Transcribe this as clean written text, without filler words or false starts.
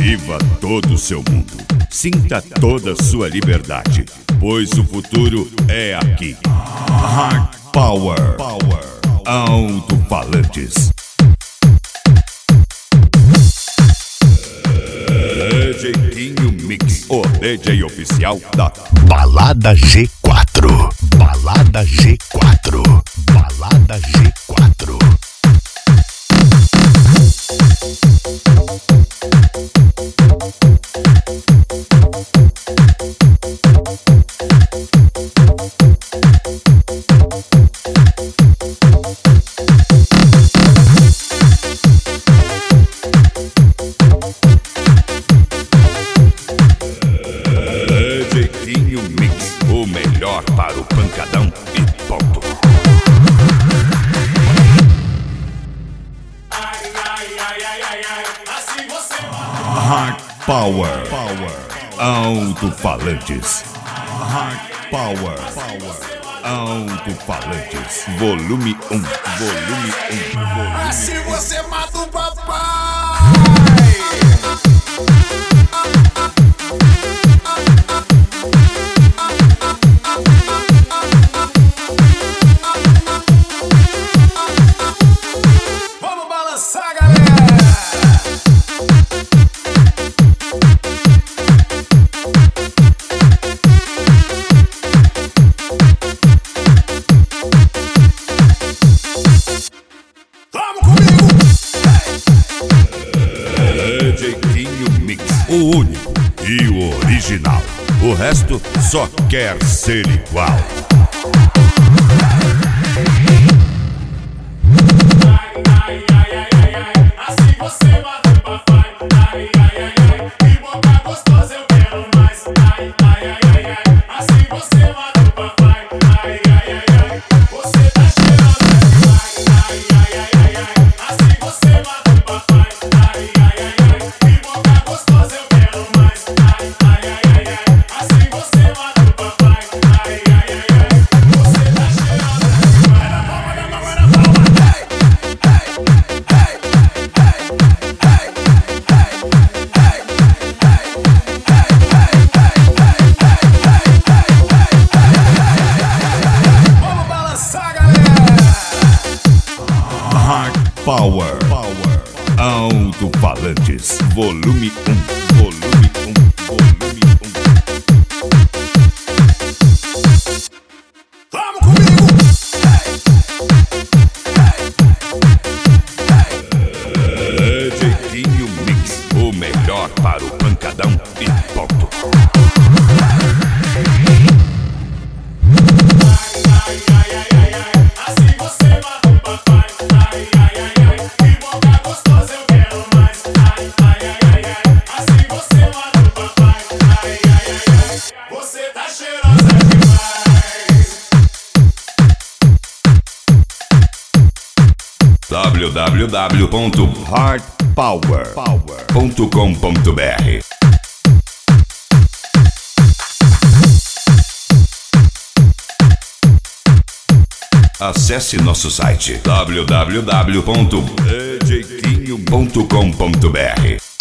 Viva todo o seu mundo. Sinta toda a sua liberdade, pois o futuro é aqui. Heart Power. Alto-falantes. DJ Quinho Mix, o DJ oficial da Balada G4. Balada G4. Balada G4. DJ Quinho Mix, o melhor para o pancadão e ponto. Assim você Heart Power. Alto-falantes. Heart Power. Alto-falantes. Volume 1. Volume 1. Assim você mata o papai. Vamos balançar, galera. DJ Quinho Mix, o único e o original. O resto só quer ser igual. Assim você mata o papai. Que boca gostosa, eu quero mais. Assim você mata o papai. Você tá cheirosa demais. Assim você mata o papai. Que boca gostosa, eu quero mais. Assim você mata o papai. Você tá cheirosa Vamos balançar, galera. Heart Power. Alto-falantes. Volume 1. Volume 1. Volume 1. Vamos comigo. DJ Quinho Mix, o melhor para o pancadão e ponto. Assim você mata o papai. Que boca gostosa, eu quero mais. Assim você mata o papai. Você tá cheirosa demais. www.heartpower.com.br. Acesse nosso site www.djquinho.com.br.